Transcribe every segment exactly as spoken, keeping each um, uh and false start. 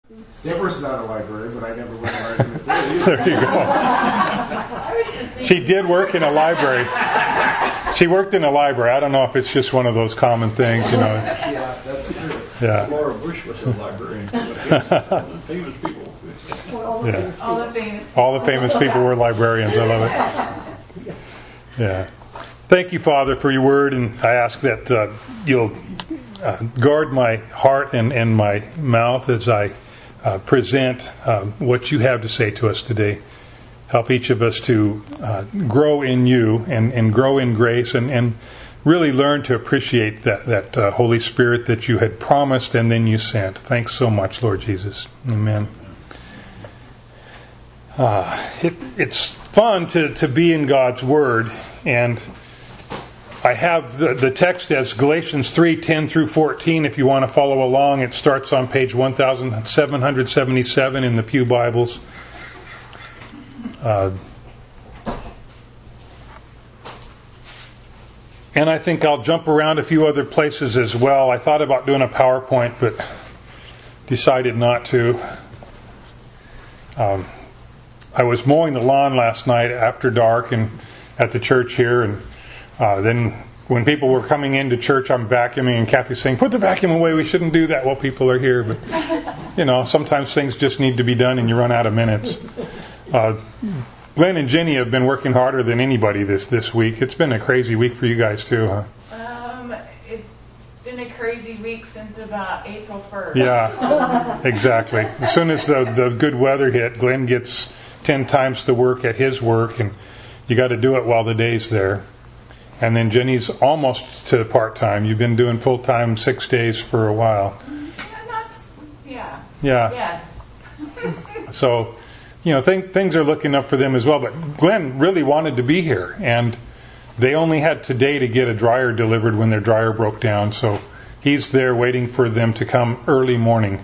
Deborah's not a librarian, but I never went to library. There you go. She did work in a library. She worked in a library. I don't know if it's just one of those common things, you know. Yeah, that's true. Yeah. Laura Bush was a librarian. Famous people. Yeah. All the famous people. All the famous people were librarians. I love it. Yeah. Thank you, Father, for your word, and I ask that uh, you'll uh, guard my heart and, and my mouth as I uh, present uh, what you have to say to us today. Help each of us to uh, grow in you and, and grow in grace and, and really learn to appreciate that, that uh, Holy Spirit that you had promised and then you sent. Thanks so much, Lord Jesus. Amen. Uh, it, it's fun to, to be in God's Word, and I have the, the text as Galatians three, ten through fourteen. If you want to follow along, it starts on page one thousand seven hundred seventy-seven in the Pew Bibles. Uh, and I think I'll jump around a few other places as well. I thought about doing a PowerPoint, but decided not to. Um, I was mowing the lawn last night after dark and at the church here, and uh, then when people were coming into church, I'm vacuuming, and Kathy's saying, "Put the vacuum away. We shouldn't do that while people are here." But you know, sometimes things just need to be done, and you run out of minutes. Uh, Glenn and Jenny have been working harder than anybody this this week. It's been a crazy week for you guys too, huh? Um, it's been a crazy week since about April first. Yeah, exactly. As soon as the the good weather hit, Glenn gets ten times the work at his work, and you got to do it while the day's there. And then Jenny's almost to part-time. You've been doing full-time six days for a while. Yeah, not, yeah. Yeah. Yes. So, you know, th- things are looking up for them as well. But Glenn really wanted to be here, and they only had today to get a dryer delivered when their dryer broke down. So he's there waiting for them to come early morning.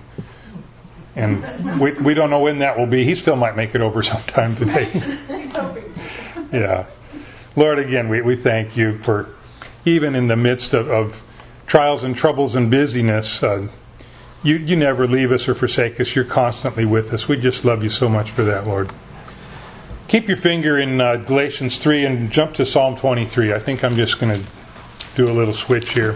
And we we don't know when that will be. He still might make it over sometime today. He's hoping. Yeah. Lord, again, we, we thank you for, even in the midst of, of trials and troubles and busyness, uh, you, you never leave us or forsake us. You're constantly with us. We just love you so much for that, Lord. Keep your finger in uh, Galatians three and jump to Psalm twenty-three. I think I'm just going to do a little switch here.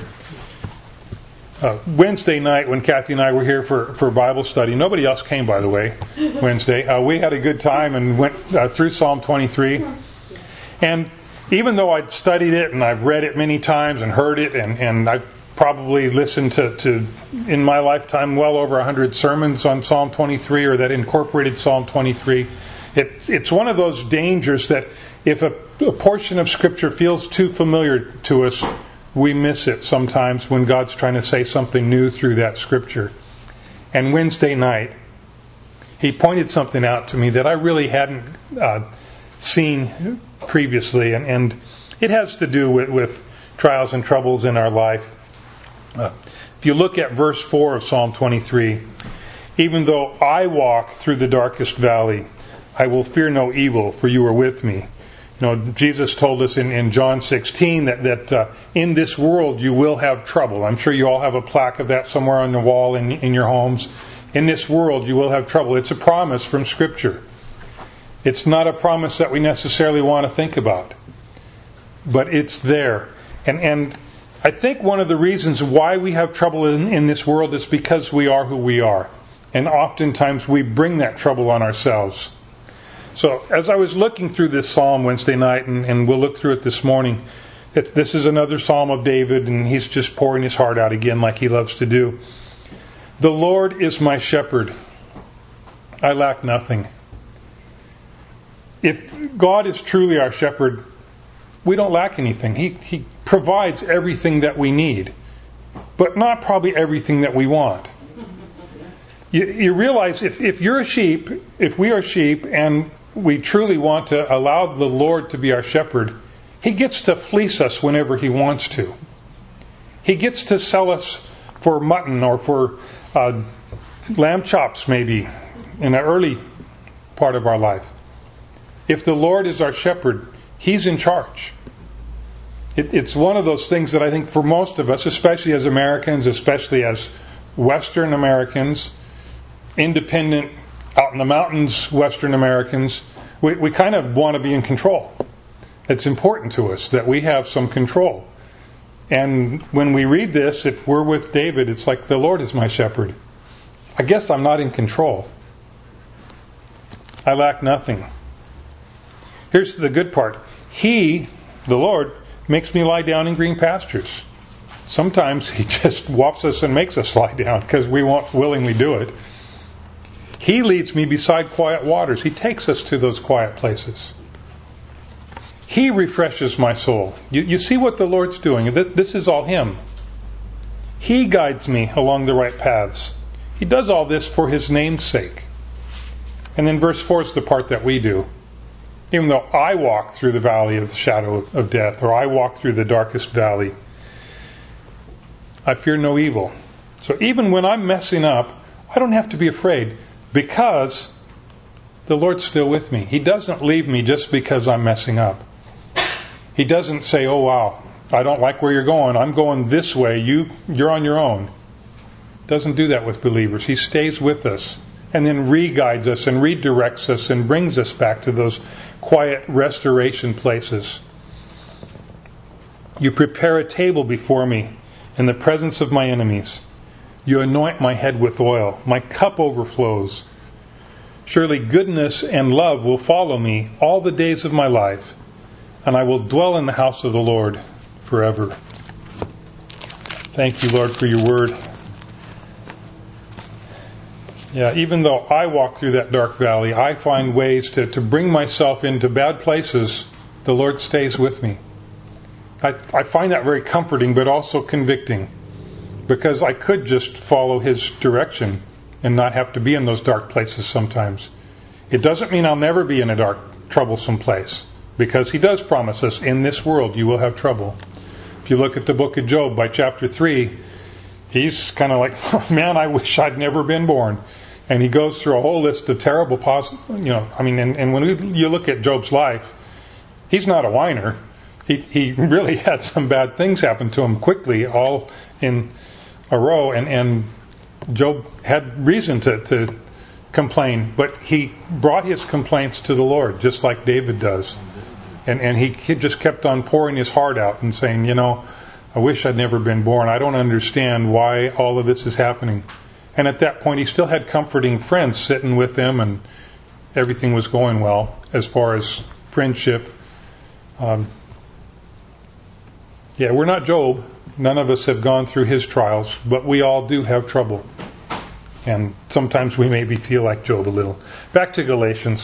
Uh, Wednesday night, when Kathy and I were here for, for Bible study, nobody else came, by the way, Wednesday. Uh, we had a good time and went uh, through Psalm twenty-three. And even though I'd studied it and I've read it many times and heard it, and, and I've probably listened to, to, in my lifetime, well over one hundred sermons on Psalm twenty-three or that incorporated Psalm twenty-three, it, it's one of those dangers that if a, a portion of Scripture feels too familiar to us, we miss it sometimes when God's trying to say something new through that Scripture. And Wednesday night, he pointed something out to me that I really hadn't uh, seen previously, and, and it has to do with, with trials and troubles in our life. Uh, if you look at verse four of Psalm twenty-three, even though I walk through the darkest valley, I will fear no evil, for you are with me. You know, Jesus told us in, in John sixteen that, that uh, in this world you will have trouble. I'm sure you all have a plaque of that somewhere on the wall in, in your homes. In this world you will have trouble. It's a promise from Scripture. It's not a promise that we necessarily want to think about, but it's there. And and I think one of the reasons why we have trouble in, in this world is because we are who we are. And oftentimes we bring that trouble on ourselves. So as I was looking through this psalm Wednesday night, and, and we'll look through it this morning, it, this is another psalm of David, and he's just pouring his heart out again like he loves to do. The Lord is my shepherd. I lack nothing. If God is truly our shepherd, we don't lack anything. He, he provides everything that we need, but not probably everything that we want. You, you realize if, if you're a sheep, if we are sheep, and we truly want to allow the Lord to be our shepherd, He gets to fleece us whenever He wants to. He gets to sell us for mutton or for uh, lamb chops maybe in an early part of our life. If the Lord is our shepherd, He's in charge. It, it's one of those things that I think for most of us, especially as Americans, especially as Western Americans, independent, out in the mountains, Western Americans, we, we kind of want to be in control. It's important to us that we have some control. And when we read this, if we're with David, it's like, the Lord is my shepherd. I guess I'm not in control. I lack nothing. Here's the good part. He, the Lord, makes me lie down in green pastures. Sometimes He just whops us and makes us lie down because we won't willingly do it. He leads me beside quiet waters. He takes us to those quiet places. He refreshes my soul. You, you see what the Lord's doing. This is all Him. He guides me along the right paths. He does all this for His name's sake. And then verse four is the part that we do. Even though I walk through the valley of the shadow of death, or I walk through the darkest valley, I fear no evil. So even when I'm messing up, I don't have to be afraid, because the Lord's still with me. He doesn't leave me just because I'm messing up. He doesn't say, oh wow, I don't like where you're going. I'm going this way. You, you're on your own. Doesn't do that with believers. He stays with us and then re-guides us and redirects us and brings us back to those quiet restoration places. You prepare a table before me in the presence of my enemies. You anoint my head with oil. My cup overflows. Surely goodness and love will follow me all the days of my life, and I will dwell in the house of the Lord forever. Thank you, Lord, for your word. Yeah, even though I walk through that dark valley, I find ways to, to bring myself into bad places. The Lord stays with me. I, I find that very comforting, but also convicting, because I could just follow His direction and not have to be in those dark places sometimes. It doesn't mean I'll never be in a dark, troublesome place, because He does promise us, in this world you will have trouble. If you look at the book of Job by chapter three, he's kind of like, oh, man, I wish I'd never been born. And he goes through a whole list of terrible, pos- you know, I mean, and, and when we, you look at Job's life, he's not a whiner. He, he really had some bad things happen to him quickly, all in a row, and, and Job had reason to, to complain, but he brought his complaints to the Lord, just like David does. And, and he, he just kept on pouring his heart out and saying, you know, I wish I'd never been born. I don't understand why all of this is happening. And at that point, he still had comforting friends sitting with him, and everything was going well as far as friendship. Um, yeah, we're not Job. None of us have gone through his trials, but we all do have trouble. And sometimes we maybe feel like Job a little. Back to Galatians.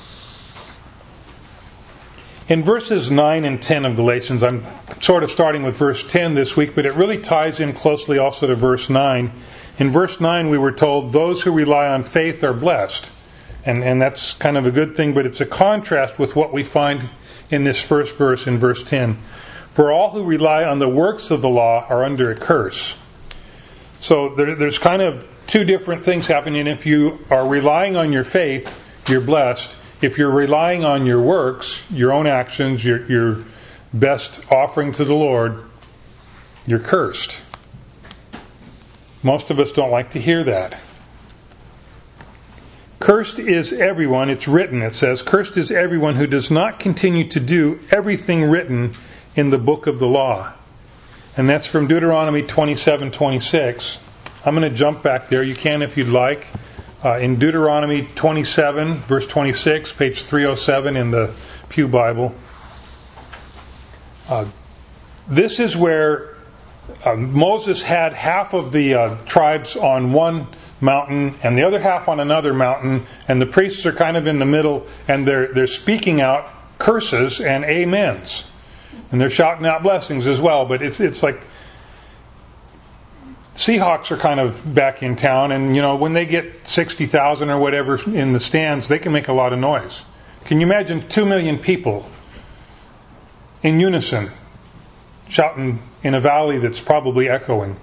In verses nine and ten of Galatians, I'm sort of starting with verse ten this week, but it really ties in closely also to verse nine. In verse nine, we were told, those who rely on faith are blessed. And, and that's kind of a good thing, but it's a contrast with what we find in this first verse, in verse ten. For all who rely on the works of the law are under a curse. So there, there's kind of two different things happening. If you are relying on your faith, you're blessed. If you're relying on your works, your own actions, your, your best offering to the Lord, you're cursed. Most of us don't like to hear that. Cursed is everyone, it's written, it says, cursed is everyone who does not continue to do everything written in the book of the law. And that's from Deuteronomy twenty-seven twenty-six. I'm going to jump back there. You can if you'd like. Uh, in Deuteronomy twenty-seven, verse twenty-six, page three oh seven in the Pew Bible. Uh, this is where uh, Moses had half of the uh, tribes on one mountain and the other half on another mountain, and the priests are kind of in the middle, and they're they're speaking out curses and amens, and they're shouting out blessings as well. But it's it's like Seahawks are kind of back in town, and you know when they get sixty thousand or whatever in the stands, they can make a lot of noise. Can you imagine two million people in unison shouting in a valley that's probably echoing?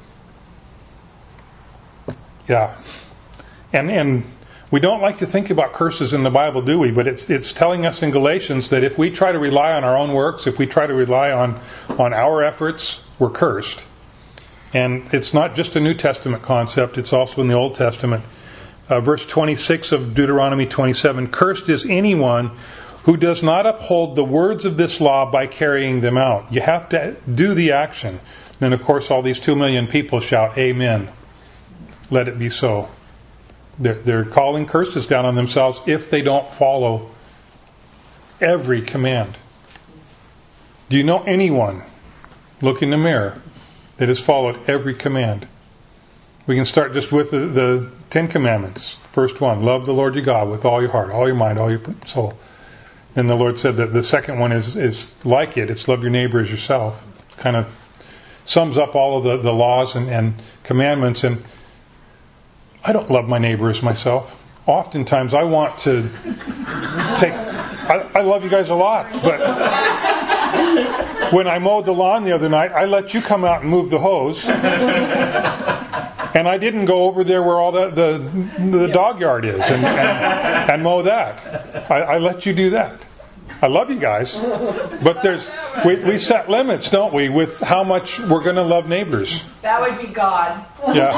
Yeah. And and we don't like to think about curses in the Bible, do we? But it's it's telling us in Galatians that if we try to rely on our own works, if we try to rely on, on our efforts, we're cursed. And it's not just a New Testament concept, it's also in the Old Testament. uh, verse twenty-six of Deuteronomy twenty-seven, "Cursed is anyone who does not uphold the words of this law by carrying them out." You have to do the action. Then, of course, all these two million people shout, "Amen. Let it be so." They're, they're calling curses down on themselves if they don't follow every command. Do you know anyone, look in the mirror, that has followed every command? We can start just with the, the Ten Commandments. First one, love the Lord your God with all your heart, all your mind, all your soul. And the Lord said that the second one is, is like it. It's love your neighbor as yourself. Kind of sums up all of the, the laws and, and commandments. And I don't love my neighbor as myself. Oftentimes I want to take... I, I love you guys a lot, but when I mowed the lawn the other night, I let you come out and move the hose. And I didn't go over there where all the the, the dog yard is and, and, and mow that. I, I let you do that. I love you guys, but there's we, we set limits, don't we, with how much we're going to love neighbors. That would be God. Yeah.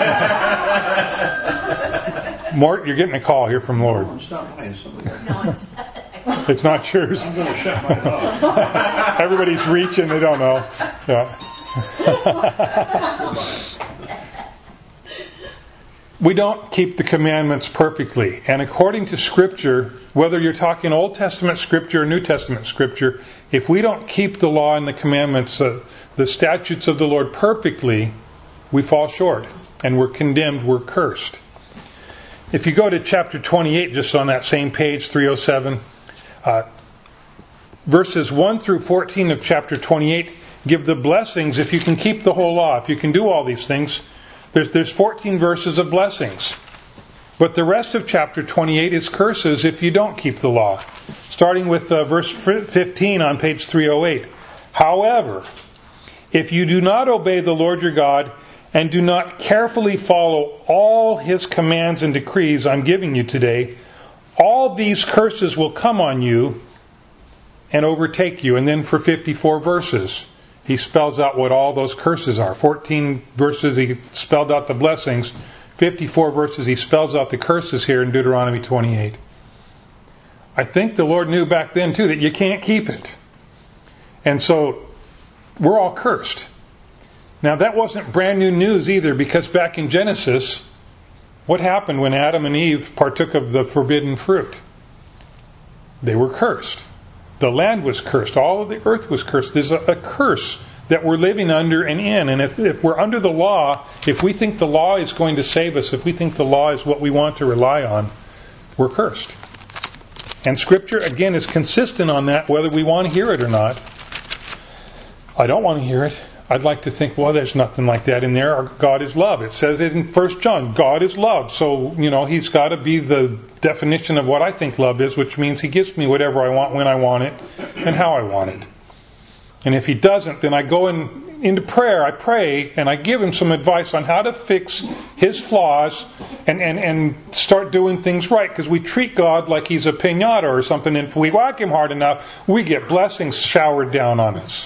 Mort, you're getting a call here from Lord. It's not mine. Somebody. No, it's It's not yours. I'm going to shut my mouth. Everybody's reaching; they don't know. Yeah. We don't keep the commandments perfectly. And according to Scripture, whether you're talking Old Testament Scripture or New Testament Scripture, if we don't keep the law and the commandments, uh, the statutes of the Lord perfectly, we fall short. And we're condemned, we're cursed. If you go to chapter twenty-eight, just on that same page, three oh seven, uh, verses one through fourteen of chapter twenty-eight give the blessings if you can keep the whole law, if you can do all these things. There's, there's fourteen verses of blessings. But the rest of chapter twenty-eight is curses if you don't keep the law. Starting with uh, verse fifteen on page three oh eight. "However, if you do not obey the Lord your God and do not carefully follow all His commands and decrees I'm giving you today, all these curses will come on you and overtake you." And then for fifty-four verses, he spells out what all those curses are. fourteen verses he spelled out the blessings. fifty-four verses he spells out the curses here in Deuteronomy twenty-eight. I think the Lord knew back then too that you can't keep it. And so we're all cursed. Now that wasn't brand new news either, because back in Genesis, what happened when Adam and Eve partook of the forbidden fruit? They were cursed. The land was cursed. All of the earth was cursed. There's a, a curse that we're living under and in. And if, if we're under the law, if we think the law is going to save us, if we think the law is what we want to rely on, we're cursed. And Scripture, again, is consistent on that, whether we want to hear it or not. I don't want to hear it. I'd like to think, well, there's nothing like that in there. God is love. It says it in First John. God is love. So, you know, He's got to be the definition of what I think love is, which means He gives me whatever I want, when I want it, and how I want it. And if He doesn't, then I go in, into prayer. I pray, and I give Him some advice on how to fix His flaws and, and, and start doing things right. Because we treat God like He's a piñata or something, and if we whack Him hard enough, we get blessings showered down on us.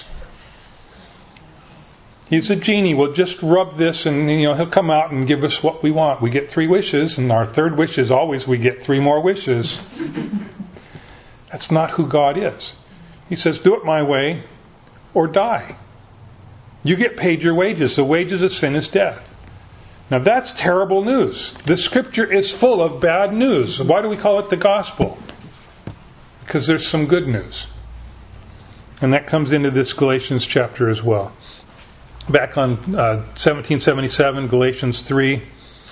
He's a genie. We'll just rub this and, you know, He'll come out and give us what we want. We get three wishes, and our third wish is always we get three more wishes. That's not who God is. He says, do it my way or die. You get paid your wages. The wages of sin is death. Now that's terrible news. The Scripture is full of bad news. Why do we call it the gospel? Because there's some good news. And that comes into this Galatians chapter as well. Back on uh, seventeen seventy-seven, Galatians three.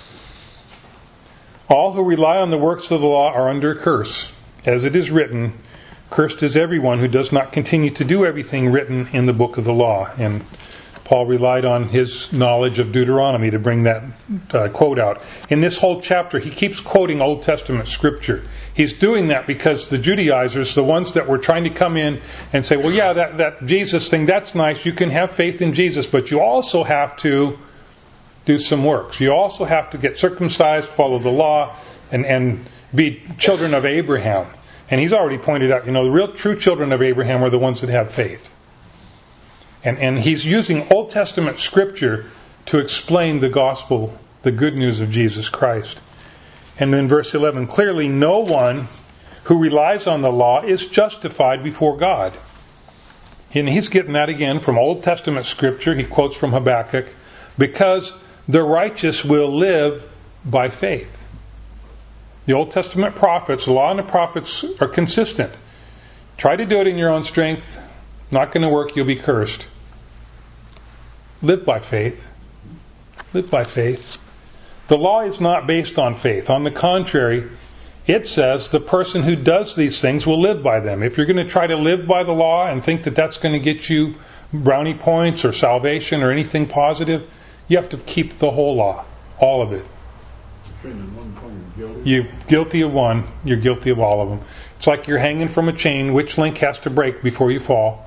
"All who rely on the works of the law are under a curse. As it is written, cursed is everyone who does not continue to do everything written in the book of the law." And Paul relied on his knowledge of Deuteronomy to bring that uh, quote out. In this whole chapter, he keeps quoting Old Testament Scripture. He's doing that because the Judaizers, the ones that were trying to come in and say, well, yeah, that, that Jesus thing, that's nice. You can have faith in Jesus, but you also have to do some works. You also have to get circumcised, follow the law, and, and be children of Abraham. And he's already pointed out, you know, the real true children of Abraham are the ones that have faith. And, and he's using Old Testament Scripture to explain the gospel, the good news of Jesus Christ. And then verse eleven, clearly no one who relies on the law is justified before God. And he's getting that again from Old Testament scripture. He quotes from Habakkuk, because the righteous will live by faith. The Old Testament prophets, the law and the prophets are consistent. Try to do it in your own strength. Not going to work. You'll be cursed. Live by faith. Live by faith. The law is not based on faith. On the contrary, it says the person who does these things will live by them. If you're going to try to live by the law and think that that's going to get you brownie points or salvation or anything positive, you have to keep the whole law. All of it. You're guilty of one, you're guilty of all of them. It's like you're hanging from a chain. Which link has to break before you fall?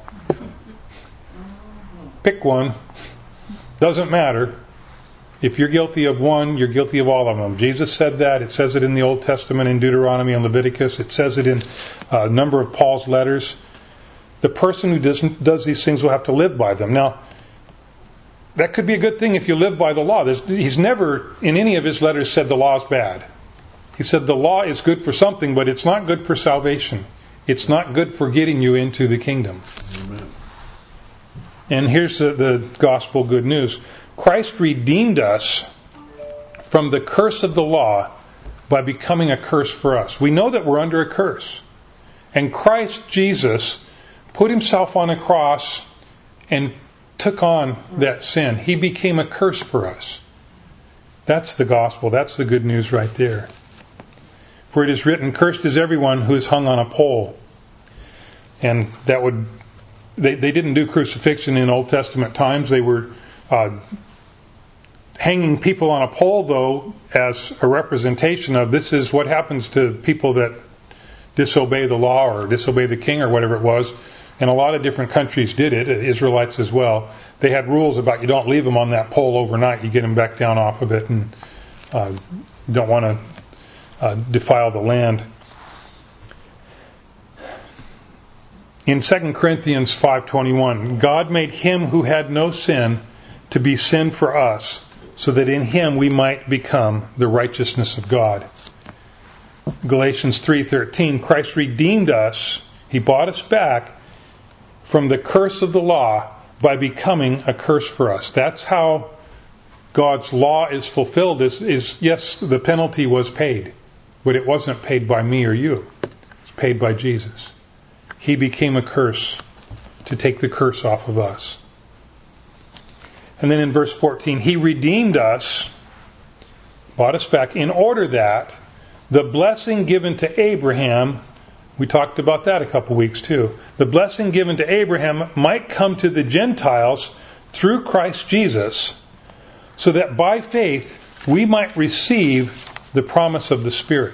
Pick one. Doesn't matter. If you're guilty of one, you're guilty of all of them. Jesus said that. It says it in the Old Testament in Deuteronomy and Leviticus. It says it in a number of Paul's letters. The person who doesn't, does these things will have to live by them. Now, that could be a good thing if you live by the law. There's, he's never, in any of his letters, said the law is bad. He said the law is good for something, but it's not good for salvation. It's not good for getting you into the kingdom. Amen. And here's the, the gospel good news. Christ redeemed us from the curse of the law by becoming a curse for us. We know that we're under a curse. And Christ Jesus put himself on a cross and took on that sin. He became a curse for us. That's the gospel. That's the good news right there. For it is written, cursed is everyone who is hung on a pole. And that would, they, they didn't do crucifixion in Old Testament times. They were uh, hanging people on a pole, though, as a representation of this is what happens to people that disobey the law or disobey the king or whatever it was. And a lot of different countries did it, Israelites as well. They had rules about you don't leave them on that pole overnight. You get them back down off of it and uh, don't want to uh, defile the land. In Second Corinthians five twenty-one, God made him who had no sin to be sin for us, so that in him we might become the righteousness of God. Galatians three thirteen, Christ redeemed us, he bought us back from the curse of the law by becoming a curse for us. That's how God's law is fulfilled. Is, is yes, the penalty was paid, but it wasn't paid by me or you. It's paid by Jesus. He became a curse to take the curse off of us. And then in verse fourteen, he redeemed us, bought us back, in order that the blessing given to Abraham, we talked about that a couple weeks too, the blessing given to Abraham might come to the Gentiles through Christ Jesus, so that by faith we might receive the promise of the Spirit.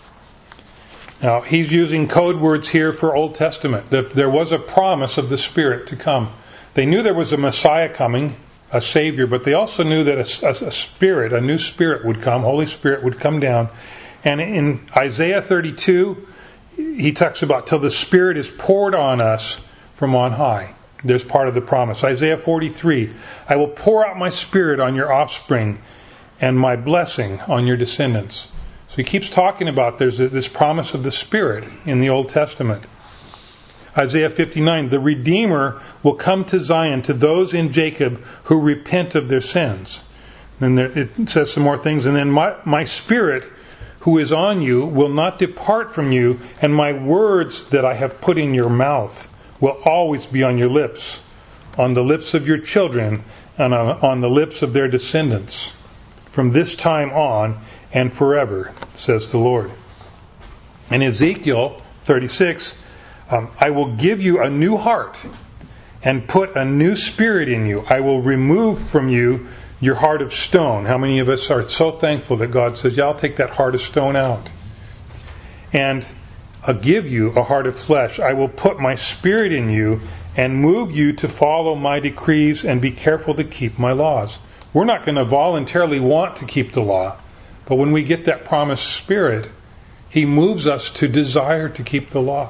Now, he's using code words here for Old Testament. There was a promise of the Spirit to come. They knew there was a Messiah coming, a Savior, but they also knew that a, a, a Spirit, a new Spirit would come, Holy Spirit would come down. And in Isaiah thirty-two, he talks about till the Spirit is poured on us from on high. There's part of the promise. Isaiah forty-three, I will pour out my Spirit on your offspring and my blessing on your descendants. So he keeps talking about there's this promise of the Spirit in the Old Testament. Isaiah fifty-nine, the Redeemer will come to Zion, to those in Jacob who repent of their sins. And there, it says some more things. And then my, my Spirit who is on you will not depart from you, and my words that I have put in your mouth will always be on your lips, on the lips of your children, and on, on the lips of their descendants, from this time on and forever, says the Lord. In Ezekiel thirty-six, um, I will give you a new heart and put a new spirit in you. I will remove from you your heart of stone. How many of us are so thankful that God says, yeah, I'll take that heart of stone out. And I'll give you a heart of flesh. I will put my spirit in you and move you to follow my decrees and be careful to keep my laws. We're not going to voluntarily want to keep the law. But when we get that promised Spirit, He moves us to desire to keep the law.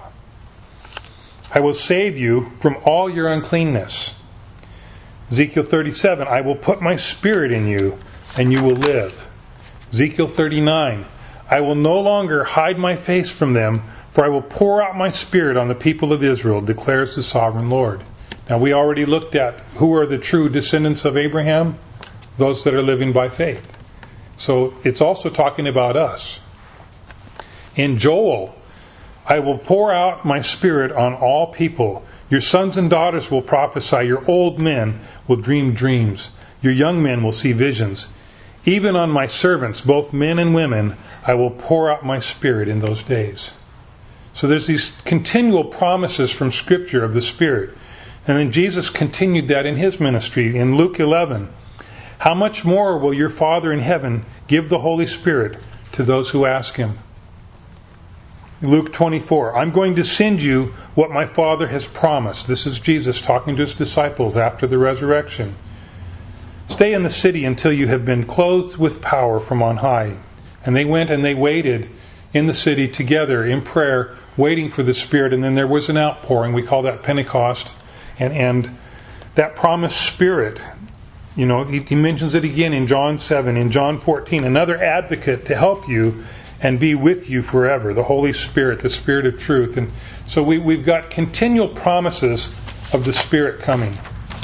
I will save you from all your uncleanness. Ezekiel thirty-seven, I will put my Spirit in you and you will live. Ezekiel thirty-nine, I will no longer hide my face from them, for I will pour out my Spirit on the people of Israel, declares the sovereign Lord. Now, we already looked at who are the true descendants of Abraham, those that are living by faith. So it's also talking about us. In Joel, I will pour out my Spirit on all people. Your sons and daughters will prophesy. Your old men will dream dreams. Your young men will see visions. Even on my servants, both men and women, I will pour out my Spirit in those days. So there's these continual promises from Scripture of the Spirit. And then Jesus continued that in His ministry in Luke eleven. How much more will your Father in heaven give the Holy Spirit to those who ask Him? Luke twenty-four, I'm going to send you what my Father has promised. This is Jesus talking to His disciples after the resurrection. Stay in the city until you have been clothed with power from on high. And they went and they waited in the city together in prayer, waiting for the Spirit. And then there was an outpouring. We call that Pentecost. And, and that promised Spirit, you know, he, he mentions it again in John seven, in John fourteen, another advocate to help you and be with you forever, the Holy Spirit, the Spirit of truth. And so we, we've got continual promises of the Spirit coming.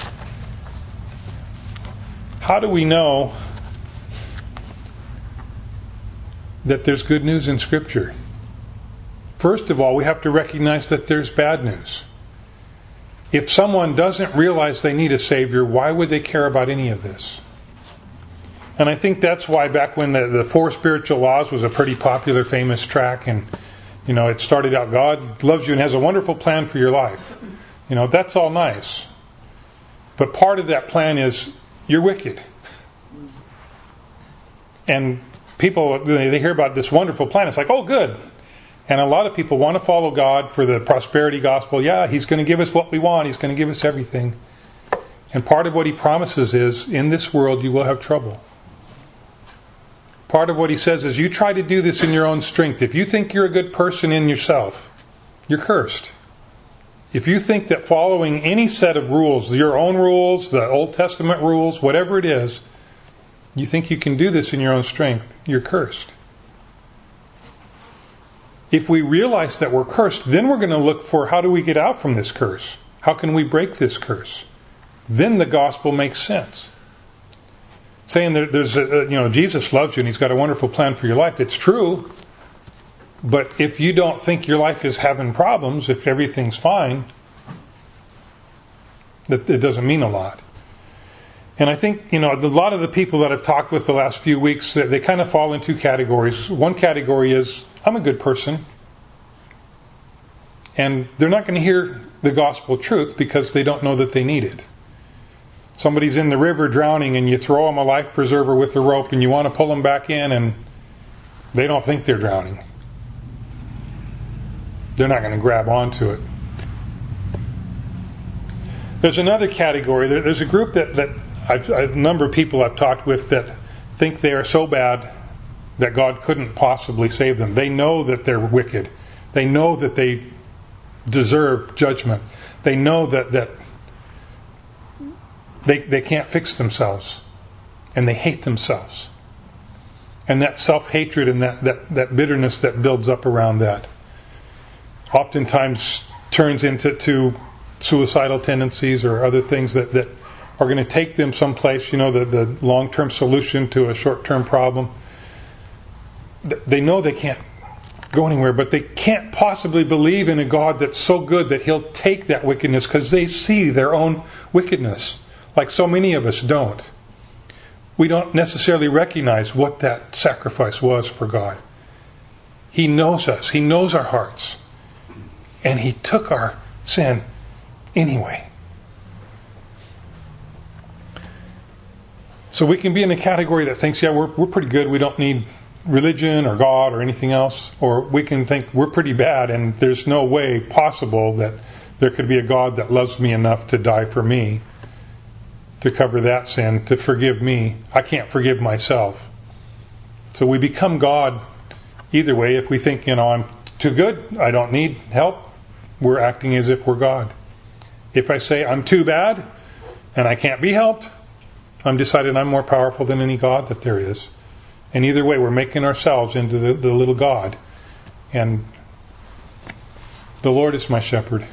How do we know that there's good news in Scripture? First of all, we have to recognize that there's bad news. If someone doesn't realize they need a Savior, why would they care about any of this? And I think that's why back when the, the Four Spiritual Laws was a pretty popular, famous track, and you know, it started out, God loves you and has a wonderful plan for your life. You know, that's all nice. But part of that plan is you're wicked. And people, they hear about this wonderful plan. It's like, oh, good. And a lot of people want to follow God for the prosperity gospel. Yeah, He's going to give us what we want. He's going to give us everything. And part of what He promises is, in this world you will have trouble. Part of what He says is, you try to do this in your own strength. If you think you're a good person in yourself, you're cursed. If you think that following any set of rules, your own rules, the Old Testament rules, whatever it is, you think you can do this in your own strength, you're cursed. If we realize that we're cursed, then we're going to look for, how do we get out from this curse? How can we break this curse? Then the gospel makes sense. Saying that there's a, you know, Jesus loves you and He's got a wonderful plan for your life, it's true. But if you don't think your life is having problems, if everything's fine, that it doesn't mean a lot. And I think, you know, a lot of the people that I've talked with the last few weeks, they kind of fall in two categories. One category is, I'm a good person. And they're not going to hear the gospel truth because they don't know that they need it. Somebody's in the river drowning and you throw them a life preserver with a rope and you want to pull them back in and they don't think they're drowning. They're not going to grab onto it. There's another category. There's a group that, that I've, a number of people I've talked with that think they are so bad that God couldn't possibly save them. They know that they're wicked. They know that they deserve judgment. They know that, that they, they can't fix themselves. And they hate themselves. And that self-hatred and that, that, that bitterness that builds up around that oftentimes turns into to suicidal tendencies or other things that, that are going to take them someplace, you know, the, the long-term solution to a short-term problem. They know they can't go anywhere, but they can't possibly believe in a God that's so good that He'll take that wickedness because they see their own wickedness, like so many of us don't. We don't necessarily recognize what that sacrifice was for God. He knows us. He knows our hearts. And He took our sin anyway. So we can be in a category that thinks, yeah, we're we're pretty good. We don't need religion or God or anything else. Or we can think we're pretty bad and there's no way possible that there could be a God that loves me enough to die for me, to cover that sin, to forgive me. I can't forgive myself. So we become God either way. If we think, you know, I'm too good, I don't need help, we're acting as if we're God. If I say I'm too bad and I can't be helped, I'm deciding I'm more powerful than any God that there is. And either way, we're making ourselves into the, the little God. And the Lord is my shepherd.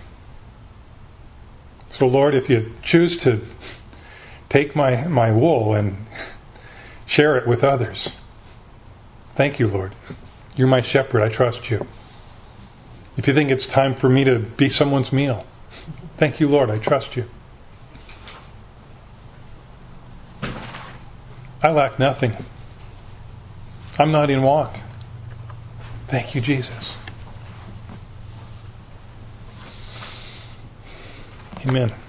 So Lord, if you choose to take my, my wool and share it with others, thank you, Lord. You're my shepherd. I trust you. If you think it's time for me to be someone's meal, thank you, Lord. I trust you. I lack nothing. I'm not in want. Thank you, Jesus. Amen.